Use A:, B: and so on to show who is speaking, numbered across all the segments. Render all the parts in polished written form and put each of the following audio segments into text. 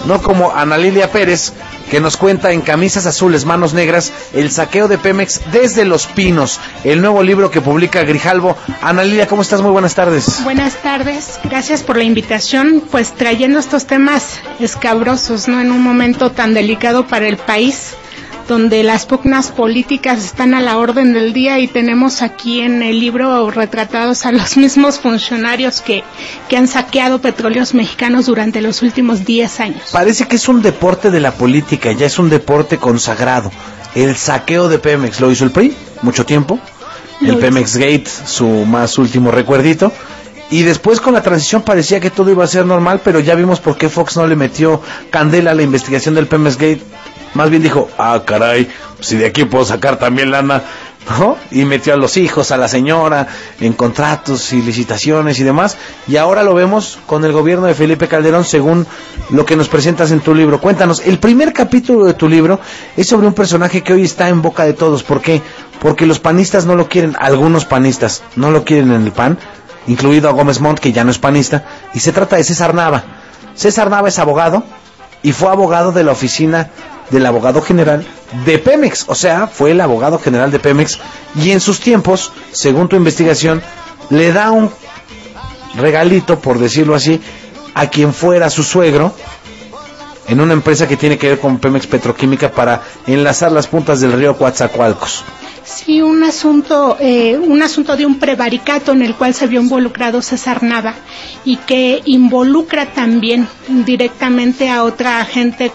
A: no como Ana Lilia Pérez, que nos cuenta en Camisas Azules, Manos Negras, el saqueo de Pemex desde Los Pinos, el nuevo libro que publica Grijalbo. Ana Lilia, ¿cómo estás? Muy buenas tardes.
B: Buenas tardes, gracias por la invitación, pues trayendo estos temas escabrosos, ¿no? En un momento tan delicado para el país, donde las pugnas políticas están a la orden del día, y tenemos aquí en el libro retratados a los mismos funcionarios que han saqueado petróleos mexicanos durante los últimos 10 años.
A: Parece que es un deporte de la política, ya es un deporte consagrado. El saqueo de Pemex lo hizo el PRI mucho tiempo, el Pemex Gate, su más último recuerdito, y después con la transición parecía que todo iba a ser normal, pero ya vimos por qué Fox no le metió candela a la investigación del Pemex Gate. Más bien dijo, caray, si de aquí puedo sacar también lana, ¿no? Y metió a los hijos, a la señora, en contratos y licitaciones y demás, y ahora lo vemos con el gobierno de Felipe Calderón, según lo que nos presentas en tu libro. Cuéntanos, el primer capítulo de tu libro es sobre un personaje que hoy está en boca de todos. ¿Por qué? Porque los panistas no lo quieren, algunos panistas no lo quieren en el PAN, incluido a Gómez Montt, que ya no es panista, y se trata de César Nava. César Nava es abogado, y fue abogado de la oficina del abogado general de Pemex, o sea, fue el abogado general de Pemex, y en sus tiempos, según tu investigación, le da un regalito, por decirlo así, a quien fuera su suegro, en una empresa que tiene que ver con Pemex Petroquímica, para enlazar las puntas del río Coatzacoalcos.
B: Sí, un asunto de un prevaricato en el cual se vio involucrado César Nava, y que involucra también directamente a otra gente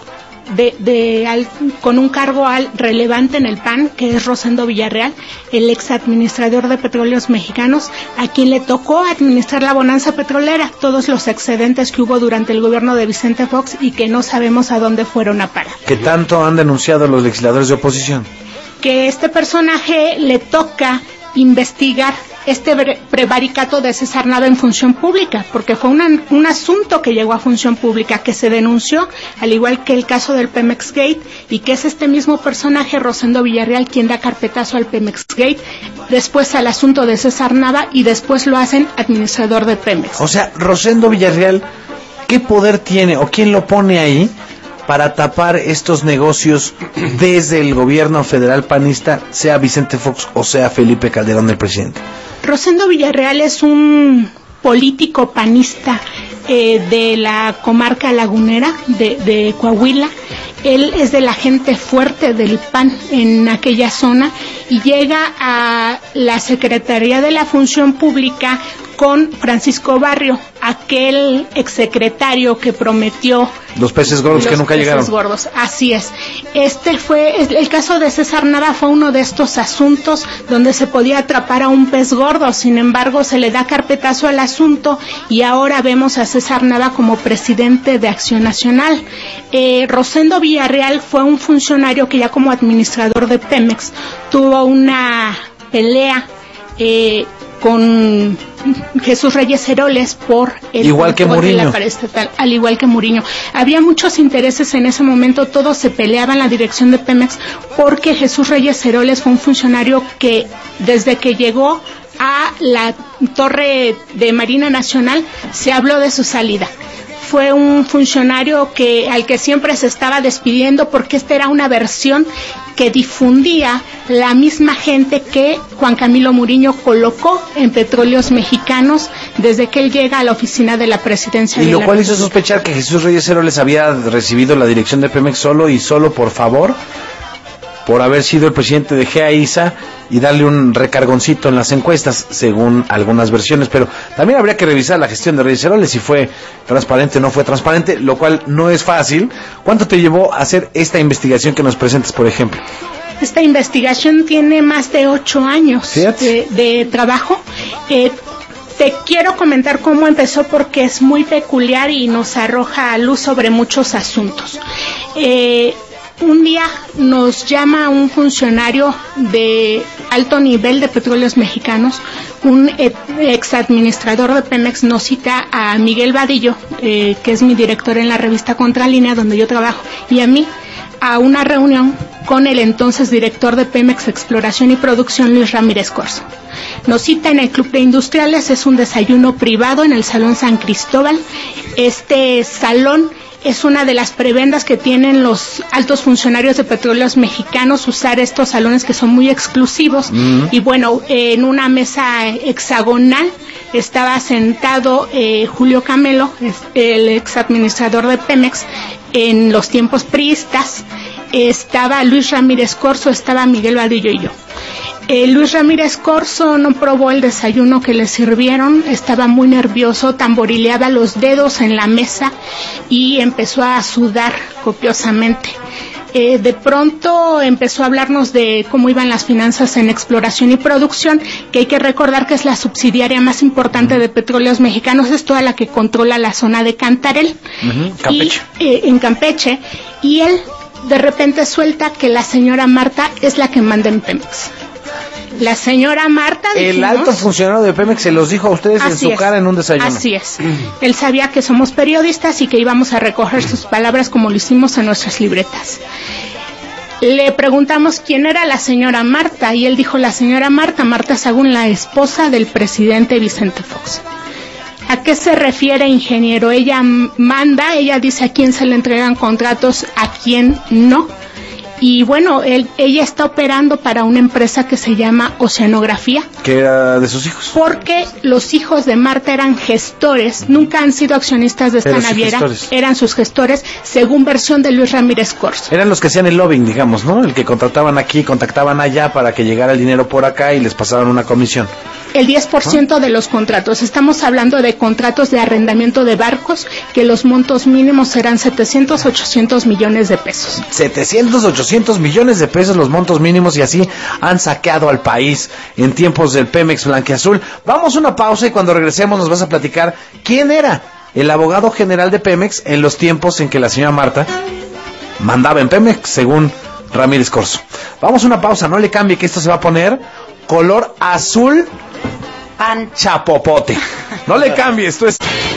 B: con un cargo relevante en el PAN, que es Rosendo Villarreal, el ex administrador de Petróleos Mexicanos, a quien le tocó administrar la bonanza petrolera, todos los excedentes que hubo durante el gobierno de Vicente Fox y que no sabemos a dónde fueron a parar.
A: ¿Qué tanto han denunciado los legisladores de oposición?
B: Que este personaje le toca investigar este prevaricato de César Nava en función pública, porque fue un asunto que llegó a función pública, que se denunció, al igual que el caso del Pemex Gate, y que es este mismo personaje, Rosendo Villarreal, quien da carpetazo al Pemex Gate, después al asunto de César Nava, y después lo hacen administrador de Pemex.
A: O sea, Rosendo Villarreal, ¿qué poder tiene o quién lo pone ahí para tapar estos negocios desde el gobierno federal panista, sea Vicente Fox o sea Felipe Calderón el presidente?
B: Rosendo Villarreal es un político panista de la comarca lagunera de Coahuila. Él es de la gente fuerte del PAN en aquella zona, y llega a la Secretaría de la Función Pública con Francisco Barrio, aquel exsecretario que prometió
A: los peces gordos que nunca llegaron. Los peces
B: gordos, así es. El caso de César Nava fue uno de estos asuntos donde se podía atrapar a un pez gordo. Sin embargo, se le da carpetazo al asunto, y ahora vemos a César Nava como presidente de Acción Nacional. Rosendo Villarreal fue un funcionario que ya como administrador de Pemex tuvo una pelea con Jesús Reyes Heroles por el
A: igual que Muriño,
B: al igual que Muriño. Había muchos intereses en ese momento, todos se peleaban en la dirección de Pemex, porque Jesús Reyes Heroles fue un funcionario que desde que llegó a la torre de Marina Nacional se habló de su salida. Fue un funcionario al que siempre se estaba despidiendo, porque esta era una versión que difundía la misma gente que Juan Camilo Muriño colocó en Petróleos Mexicanos desde que él llega a la oficina de la presidencia.
A: Y lo cual hizo sospechar que Jesús Reyes Heroles había recibido la dirección de Pemex solo por favor, por haber sido el presidente de GEAISA y darle un recargoncito en las encuestas, según algunas versiones. Pero también habría que revisar la gestión de Reyes Heroles, si fue transparente o no fue transparente, lo cual no es fácil. ¿Cuánto te llevó a hacer esta investigación que nos presentas, por ejemplo?
B: Esta investigación tiene más de 8 años de trabajo. Te quiero comentar cómo empezó, porque es muy peculiar y nos arroja a luz sobre muchos asuntos. Un día nos llama un funcionario de alto nivel de Petróleos Mexicanos, un ex administrador de Pemex, nos cita a Miguel Vadillo, que es mi director en la revista Contralínea, donde yo trabajo, y a mí, a una reunión con el entonces director de Pemex Exploración y Producción, Luis Ramírez Corzo. Nos cita en el Club de Industriales, es un desayuno privado en el Salón San Cristóbal. Este salón es una de las prebendas que tienen los altos funcionarios de Petróleos Mexicanos, usar estos salones que son muy exclusivos. Y bueno, en una mesa hexagonal estaba sentado Julio Camelo, el ex administrador de Pemex, en los tiempos priistas. Estaba Luis Ramírez Corzo, estaba Miguel Vadillo y yo. Luis Ramírez Corzo no probó el desayuno que le sirvieron, estaba muy nervioso, tamborileaba los dedos en la mesa y empezó a sudar copiosamente. De pronto empezó a hablarnos de cómo iban las finanzas en exploración y producción, que hay que recordar que es la subsidiaria más importante de Petróleos Mexicanos, es toda la que controla la zona de Cantarell,
A: Campeche.
B: En Campeche, y él de repente suelta que la señora Marta es la que manda en Pemex. La señora Marta, dijimos,
A: el alto funcionario de Pemex se los dijo a ustedes en su cara en un desayuno.
B: Así es. Él sabía que somos periodistas y que íbamos a recoger sus palabras como lo hicimos en nuestras libretas. Le preguntamos quién era la señora Marta y él dijo la señora Marta Sagún, la esposa del presidente Vicente Fox. ¿A qué se refiere, ingeniero? Ella manda, ella dice a quién se le entregan contratos, a quién no. Y bueno, ella está operando para una empresa que se llama Oceanografía.
A: Que era de sus hijos.
B: Porque los hijos de Marta eran gestores, nunca han sido accionistas de esta naviera, eran sus gestores, según versión de Luis Ramírez Corzo.
A: Eran los que hacían el lobbying, digamos, ¿no? El que contrataban aquí, contactaban allá para que llegara el dinero por acá y les pasaban una comisión.
B: El 10% de los contratos. Estamos hablando de contratos de arrendamiento de barcos, que los montos mínimos serán 700, 800 millones de pesos.
A: 700, 800 millones de pesos los montos mínimos, y así han saqueado al país en tiempos del Pemex blanquiazul. Vamos a una pausa y cuando regresemos nos vas a platicar quién era el abogado general de Pemex en los tiempos en que la señora Marta mandaba en Pemex, según Ramírez Corzo. Vamos a una pausa, no le cambie que esto se va a poner color azul chapopote. No le cambie, esto es...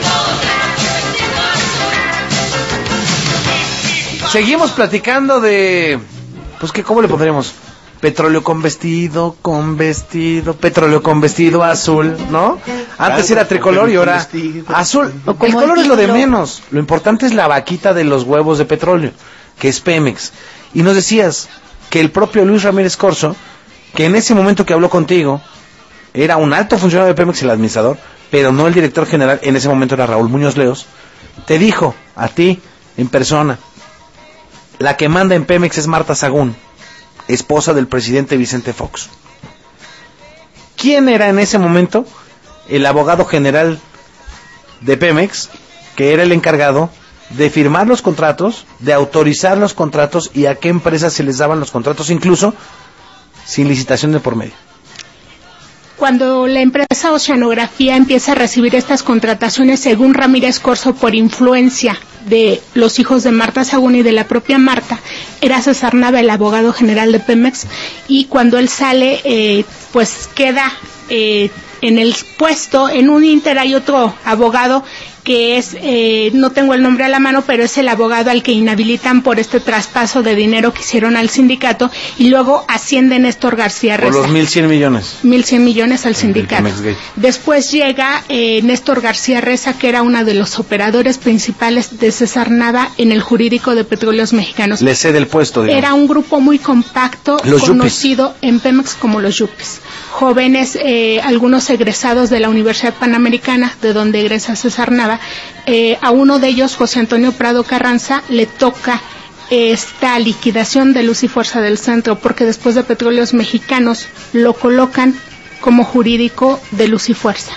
A: Seguimos platicando de... Pues que, ¿cómo le pondríamos? Petróleo con vestido, petróleo con vestido azul, ¿no? Antes era tricolor y ahora azul. El color es lo de menos. Lo importante es la vaquita de los huevos de petróleo, que es Pemex. Y nos decías que el propio Luis Ramírez Corzo, que en ese momento que habló contigo, era un alto funcionario de Pemex, el administrador, pero no el director general, en ese momento era Raúl Muñoz Leos, te dijo a ti, en persona, la que manda en Pemex es Marta Sagún, esposa del presidente Vicente Fox. ¿Quién era en ese momento el abogado general de Pemex, que era el encargado de firmar los contratos, de autorizar los contratos y a qué empresas se les daban los contratos, incluso sin licitación de por medio?
B: Cuando la empresa Oceanografía empieza a recibir estas contrataciones, según Ramírez Corzo, por influencia de los hijos de Marta Sagún y de la propia Marta, era César Nava, el abogado general de Pemex, y cuando él sale, pues queda en el puesto. En un ínter hay otro abogado que es, no tengo el nombre a la mano, pero es el abogado al que inhabilitan por este traspaso de dinero que hicieron al sindicato, y luego asciende Néstor García Reza.
A: Por los 1,100 millones.
B: 1,100 millones al sindicato. Después llega Néstor García Reza, que era uno de los operadores principales de César Nava en el jurídico de Petróleos Mexicanos.
A: Le cede el puesto, digamos.
B: Era un grupo muy compacto, conocido en Pemex como los Yuppies. Jóvenes, algunos egresados de la Universidad Panamericana, de donde egresa César Nava. A uno de ellos, José Antonio Prado Carranza, le toca esta liquidación de Luz y Fuerza del Centro, porque después de Petróleos Mexicanos lo colocan como jurídico de Luz y Fuerza.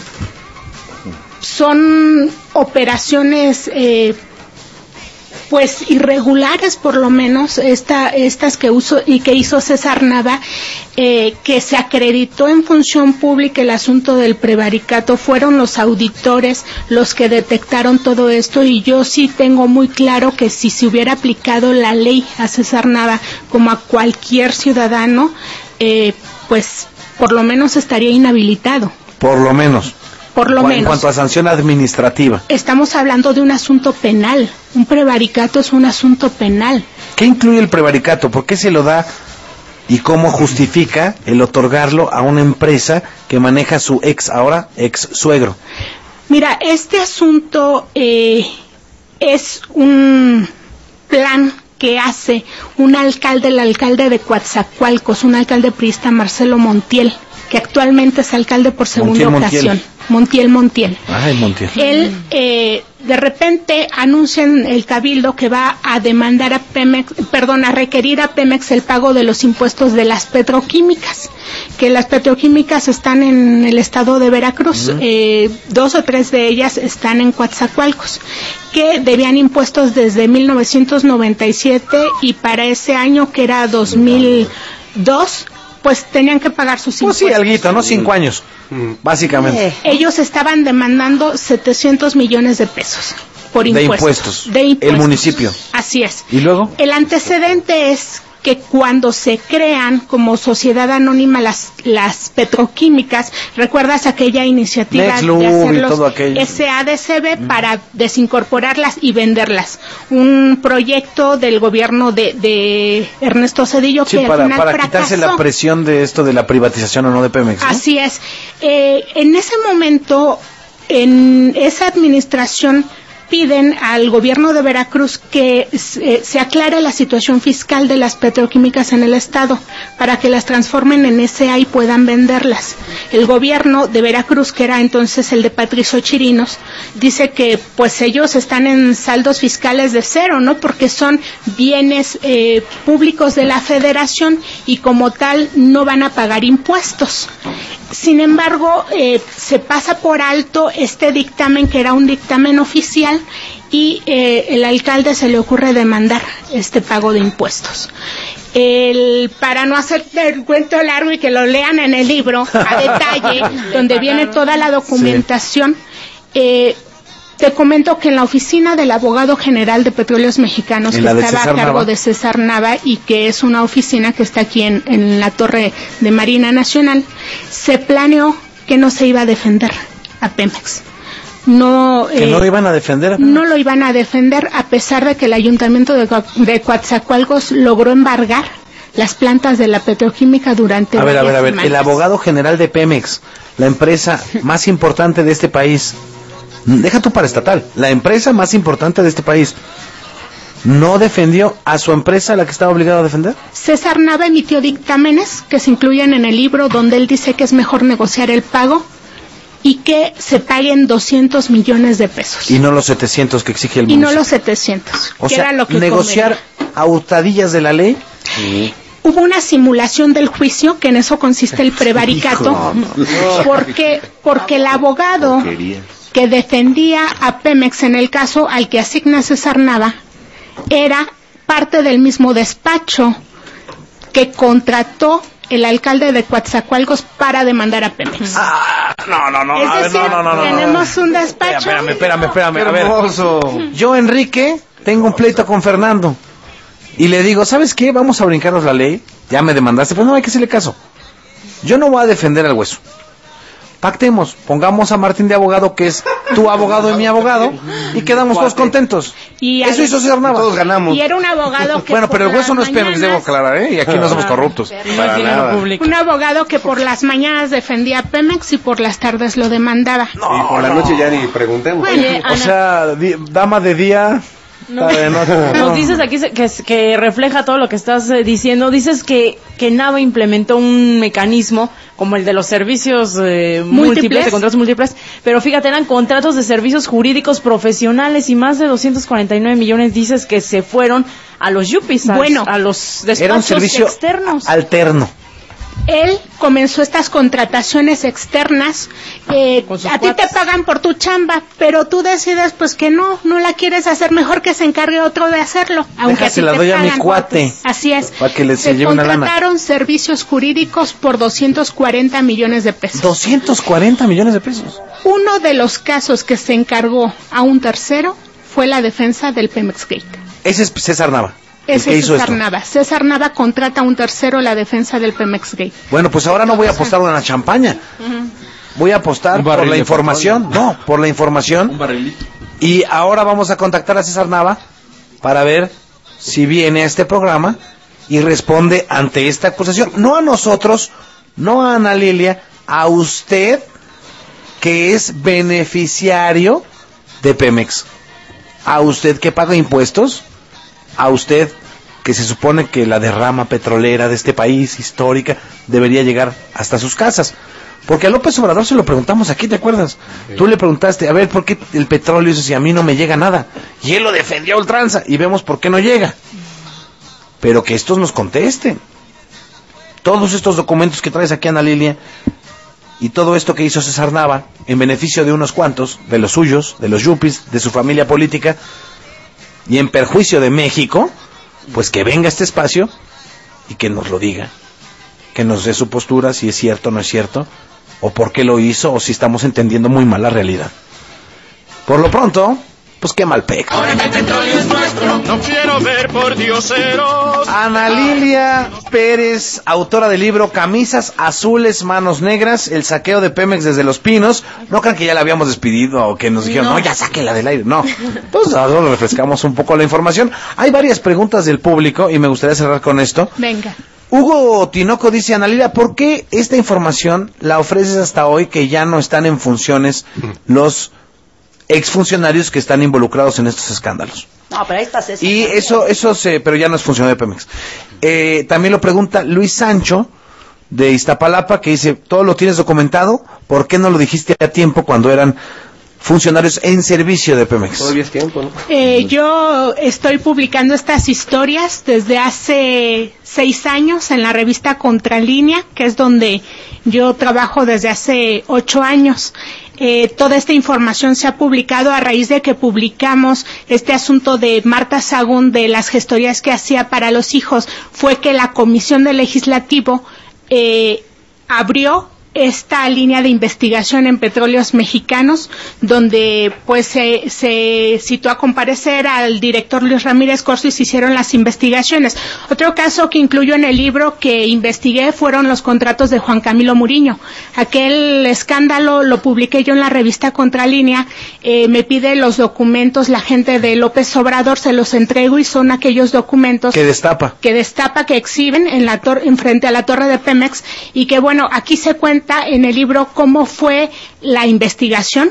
B: Son operaciones pues irregulares, por lo menos estas que hizo César Nava, que se acreditó en función pública el asunto del prevaricato. Fueron los auditores los que detectaron todo esto, y yo sí tengo muy claro que si se hubiera aplicado la ley a César Nava como a cualquier ciudadano, pues por lo menos estaría inhabilitado.
A: Por lo menos.
B: En
A: cuanto a sanción administrativa.
B: Estamos hablando de un asunto penal. Un prevaricato es un asunto penal.
A: ¿Qué incluye el prevaricato? ¿Por qué se lo da y cómo justifica el otorgarlo a una empresa que maneja su ahora ex suegro?
B: Mira, este asunto es un plan que hace el alcalde de Coatzacoalcos, un alcalde priista, Marcelo Montiel, que actualmente es alcalde por segunda ocasión. Montiel.
A: Ay, Montiel.
B: Él de repente anuncia en el Cabildo que va a demandar a requerir a Pemex el pago de los impuestos de las petroquímicas, que las petroquímicas están en el estado de Veracruz, 2 o 3 de ellas están en Coatzacoalcos, que debían impuestos desde 1997 y para ese año, que era 2002, pues tenían que pagar sus impuestos.
A: Pues sí, alguito, ¿no? 5 años, básicamente.
B: Ellos estaban demandando 700 millones de pesos por impuestos. De impuestos.
A: El municipio.
B: Así es.
A: ¿Y luego?
B: El antecedente es que cuando se crean como sociedad anónima las petroquímicas, ¿recuerdas aquella iniciativa
A: Nexlub
B: de hacerlos
A: SADCB
B: para desincorporarlas y venderlas? Un proyecto del gobierno de Ernesto Zedillo, que al final
A: para
B: fracasó.
A: Quitarse la presión de esto de la privatización o no de Pemex, ¿no?
B: Así es. En ese momento, en esa administración, piden al gobierno de Veracruz que se aclare la situación fiscal de las petroquímicas en el estado para que las transformen en SA y puedan venderlas. El gobierno de Veracruz, que era entonces el de Patricio Chirinos, dice que pues ellos están en saldos fiscales de 0, ¿no? Porque son bienes públicos de la Federación y como tal no van a pagar impuestos. Sin embargo, se pasa por alto este dictamen, que era un dictamen oficial, y el alcalde se le ocurre demandar este pago de impuestos. Para no hacer el cuento largo y que lo lean en el libro a detalle, donde viene toda la documentación, te comento que en la oficina del abogado general de Petróleos Mexicanos, que estaba a cargo de César Nava, y que es una oficina que está aquí en la torre de Marina Nacional, se planeó que no se iba a defender a Pemex. No
A: lo iban a defender.
B: No lo iban a defender, a pesar de que el ayuntamiento de Coatzacoalcos logró embargar las plantas de la petroquímica durante varias semanas.
A: El abogado general de Pemex, la empresa más importante de este país, deja tú para estatal, la empresa más importante de este país, ¿no defendió a su empresa, la que estaba obligada a defender?
B: César Nava emitió dictámenes que se incluyen en el libro, donde él dice que es mejor negociar el pago y que se paguen 200 millones de pesos.
A: Y no los 700 que exige el municipio.
B: Y no los 700.
A: O sea, era lo que negociar a hurtadillas de la ley.
B: Sí. Hubo una simulación del juicio, que en eso consiste el prevaricato, porque el abogado que defendía a Pemex en el caso al que asigna César Nava era parte del mismo despacho que contrató el alcalde de Coatzacoalcos para demandar a Pemex.
A: No.
B: Es decir, tenemos un despacho.
A: Espérame. A ver, yo, Enrique, tengo un pleito con Fernando y le digo, ¿sabes qué? Vamos a brincarnos la ley. Ya me demandaste, pero no hay que hacerle caso. Yo no voy a defender al hueso. Pactemos, pongamos a Martín de abogado, que es tu abogado y mi abogado, y quedamos todos contentos. Y eso hizo César Nava.
C: Todos ganamos.
B: Y era un abogado que...
A: Bueno, pero el hueso no es Pemex, debo aclarar, ¿eh? Y aquí no somos corruptos.
C: Para nada.
B: Un abogado que por las mañanas defendía a Pemex y por las tardes lo demandaba.
C: Y por la noche ya ni preguntemos.
B: Oye,
A: o sea, dama de día...
D: Nos dices aquí que refleja todo lo que estás diciendo. Dices que Nava implementó un mecanismo como el de los servicios múltiples, de contratos múltiples, pero fíjate, eran contratos de servicios jurídicos profesionales y más de 249 millones dices que se fueron a los yuppies, a los despachos
A: era un servicio
D: externos.
A: Alterno.
B: Él comenzó estas contrataciones externas, a ti te pagan por tu chamba, pero tú decides pues que no la quieres hacer, mejor que se encargue otro de hacerlo, aunque
A: se la doy a mi cuate.
B: Así es.
A: Para que se lleve una lana.
B: Contrataron servicios jurídicos por 240 millones de pesos.
A: 240 millones de pesos.
B: Uno de los casos que se encargó a un tercero fue la defensa del Pemex Gate.
A: Ese es César Nava.
B: Ese es César Nava. César Nava contrata a un tercero la defensa del Pemex Gate.
A: Bueno, pues ahora no voy a apostar en la champaña. Voy a apostar por la información. No, por la información.
C: Un barrilito.
A: Y ahora vamos a contactar a César Nava para ver si viene a este programa y responde ante esta acusación. No a nosotros, no a Ana Lilia, a usted, que es beneficiario de Pemex. A usted que paga impuestos, a usted que se supone que la derrama petrolera de este país histórica debería llegar hasta sus casas. Porque a López Obrador se lo preguntamos aquí, ¿te acuerdas? Sí. Tú le preguntaste, a ver, ¿por qué el petróleo? Y dice, si a mí no me llega nada. Y él lo defendió a ultranza, y vemos por qué no llega. Pero que estos nos contesten. Todos estos documentos que traes aquí, Ana Lilia, y todo esto que hizo César Nava, en beneficio de unos cuantos, de los suyos, de los yuppies, de su familia política, y en perjuicio de México, pues que venga a este espacio y que nos lo diga. Que nos dé su postura, si es cierto o no es cierto, o por qué lo hizo, o si estamos entendiendo muy mal la realidad. Por lo pronto, pues qué mal peca.
E: Ahora que el petróleo es nuestro, no quiero ver por dioseros.
A: Ana Lilia Pérez, autora del libro Camisas Azules, Manos Negras, el saqueo de Pemex desde Los Pinos. No crean que ya la habíamos despedido o que nos dijeron, no, ya sáquela del aire. No, pues ahora refrescamos un poco la información. Hay varias preguntas del público y me gustaría cerrar con esto.
B: Venga.
A: Hugo Tinoco dice, Ana Lilia, ¿por qué esta información la ofreces hasta hoy que ya no están en funciones los exfuncionarios que están involucrados en estos escándalos?
F: No, pero ahí está César.
A: Y pero ya no es funcionario de Pemex. También lo pregunta Luis Sancho de Iztapalapa, que dice, todo lo tienes documentado, ¿por qué no lo dijiste a tiempo cuando eran funcionarios en servicio de Pemex?
C: Todavía es tiempo, ¿no?
B: Yo estoy publicando estas historias desde hace 6 años en la revista Contralínea, que es donde yo trabajo desde hace 8 años. Toda esta información se ha publicado a raíz de que publicamos este asunto de Marta Sagún de las gestorías que hacía para los hijos. Fue que la Comisión del Legislativo abrió esta línea de investigación en Petróleos Mexicanos, donde pues se citó a comparecer al director Luis Ramírez Corzo y se hicieron las investigaciones. Otro caso que incluyo en el libro que investigué fueron los contratos de Juan Camilo Muriño. Aquel escándalo lo publiqué yo en la revista Contralínea. Me pide los documentos la gente de López Obrador, se los entrego y son aquellos documentos
A: que destapa,
B: que exhiben en frente a la torre de Pemex, y que bueno, aquí se cuenta en el libro cómo fue la investigación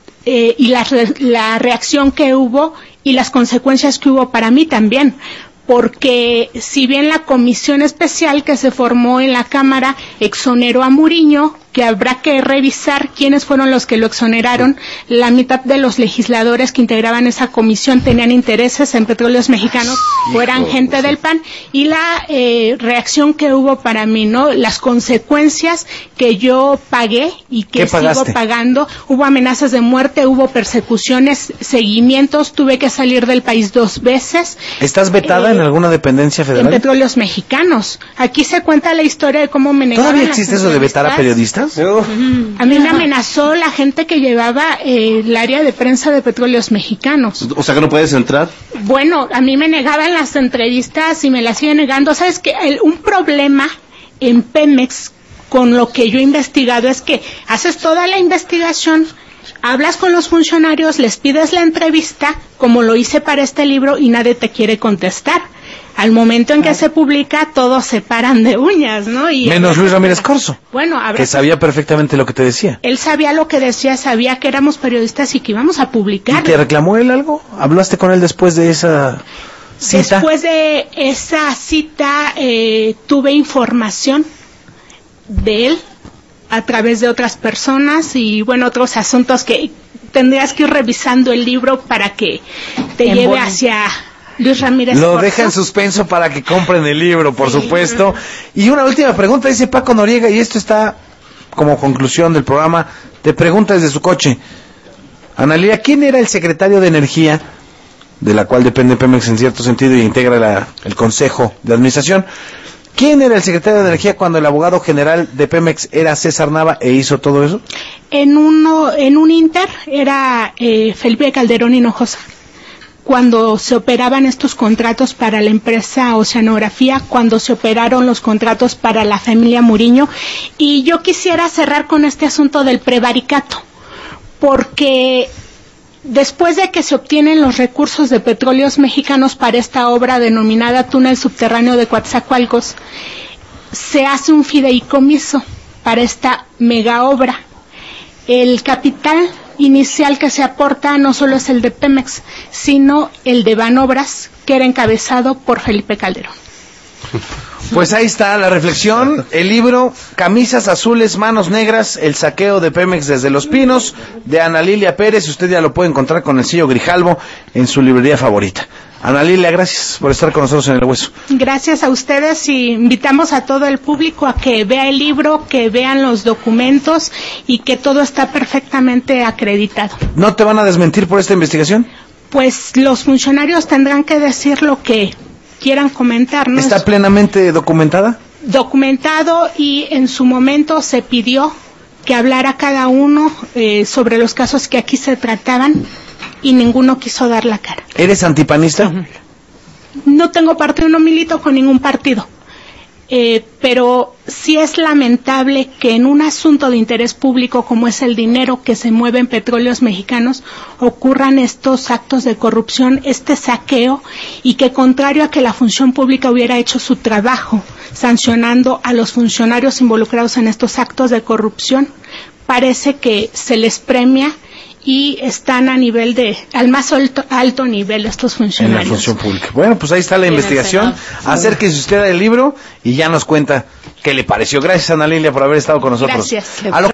B: y la reacción que hubo y las consecuencias que hubo para mí también, porque si bien la comisión especial que se formó en la Cámara exoneró a Muriño, que habrá que revisar quiénes fueron los que lo exoneraron. La mitad de los legisladores que integraban esa comisión tenían intereses en Petróleos Mexicanos o eran gente del PAN, y la reacción que hubo para mí, ¿no? Las consecuencias que yo pagué y que sigo pagando. Hubo amenazas de muerte, hubo persecuciones, seguimientos, tuve que salir del país 2 veces.
A: ¿Estás vetada en alguna dependencia federal?
B: En Petróleos Mexicanos. Aquí se cuenta la historia de cómo me negaban.
A: ¿Todavía existe eso de vetar a periodistas?
B: A mí me amenazó la gente que llevaba el área de prensa de Petróleos Mexicanos.
C: O sea que no puedes entrar.
B: Bueno, a mí me negaban las entrevistas y me las siguen negando. ¿Sabes qué? Un problema en Pemex con lo que yo he investigado es que haces toda la investigación, hablas con los funcionarios, les pides la entrevista, como lo hice para este libro, y nadie te quiere contestar. Al momento en que se publica, todos se paran de uñas, ¿no? Y
A: menos Luis Ramírez Corzo,
B: bueno,
A: que sabía perfectamente lo que te decía.
B: Él sabía lo que decía, sabía que éramos periodistas y que íbamos a publicar.
A: ¿Y te reclamó él algo? ¿Hablaste con él después de esa cita?
B: Después de esa cita tuve información de él a través de otras personas y, bueno, otros asuntos que tendrías que ir revisando el libro para que te lleve hacia Luis Ramírez
A: Lo
B: Corzo.
A: deja en suspenso para que compren el libro, por supuesto. Y una última pregunta, dice Paco Noriega, y esto está como conclusión del programa, te pregunta desde su coche. Ana Lilia, ¿quién era el secretario de Energía, de la cual depende Pemex en cierto sentido y integra el Consejo de Administración? ¿Quién era el secretario de Energía cuando el abogado general de Pemex era César Nava e hizo todo eso?
B: En un inter era Felipe Calderón Hinojosa, cuando se operaban estos contratos para la empresa Oceanografía, cuando se operaron los contratos para la familia Muriño. Y yo quisiera cerrar con este asunto del prevaricato, porque después de que se obtienen los recursos de Petróleos Mexicanos para esta obra denominada Túnel Subterráneo de Coatzacoalcos, se hace un fideicomiso para esta mega obra. El capital inicial que se aporta no solo es el de Pemex, sino el de Banobras, que era encabezado por Felipe Calderón.
A: Pues ahí está la reflexión, el libro Camisas Azules, Manos Negras, el saqueo de Pemex desde Los Pinos, de Ana Lilia Pérez. Usted ya lo puede encontrar con el sello Grijalvo en su librería favorita. Ana Lilia, gracias por estar con nosotros en El Hueso.
B: Gracias a ustedes y invitamos a todo el público a que vea el libro, que vean los documentos y que todo está perfectamente acreditado.
A: ¿No te van a desmentir por esta investigación?
B: Pues los funcionarios tendrán que decir lo que quieran comentar, ¿no?
A: ¿Está plenamente documentada?
B: Documentado, y en su momento se pidió que hablara cada uno sobre los casos que aquí se trataban y ninguno quiso dar la cara.
A: ¿Eres antipanista?
B: No tengo partido, no milito con ningún partido. Pero sí es lamentable que en un asunto de interés público como es el dinero que se mueve en Petróleos Mexicanos ocurran estos actos de corrupción, este saqueo, y que contrario a que la función pública hubiera hecho su trabajo sancionando a los funcionarios involucrados en estos actos de corrupción, parece que se les premia y están a nivel al más alto nivel estos funcionarios.
A: En la función pública. Bueno, pues ahí está la investigación. Acérquese usted al libro y ya nos cuenta qué le pareció. Gracias, Ana Lilia, por haber estado con nosotros.
B: Gracias.